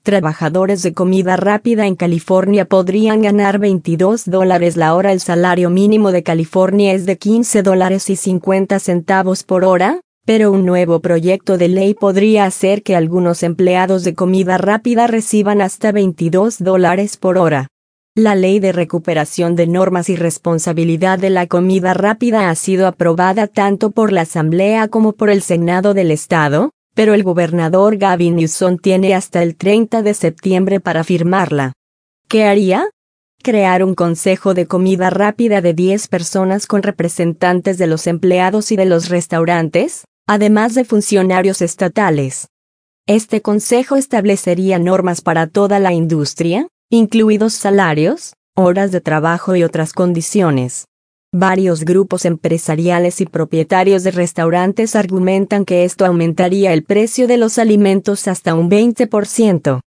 Trabajadores de comida rápida en California podrían ganar $22 la hora. El salario mínimo de California es de $15.50 por hora, pero un nuevo proyecto de ley podría hacer que algunos empleados de comida rápida reciban hasta $22 por hora. La Ley de Recuperación de Normas y Responsabilidad de la Comida Rápida ha sido aprobada tanto por la Asamblea como por el Senado del Estado, pero el gobernador Gavin Newsom tiene hasta el 30 de septiembre para firmarla. ¿Qué haría? Crear un consejo de comida rápida de 10 personas con representantes de los empleados y de los restaurantes, además de funcionarios estatales. Este consejo establecería normas para toda la industria, incluidos salarios, horas de trabajo y otras condiciones. Varios grupos empresariales y propietarios de restaurantes argumentan que esto aumentaría el precio de los alimentos hasta un 20%.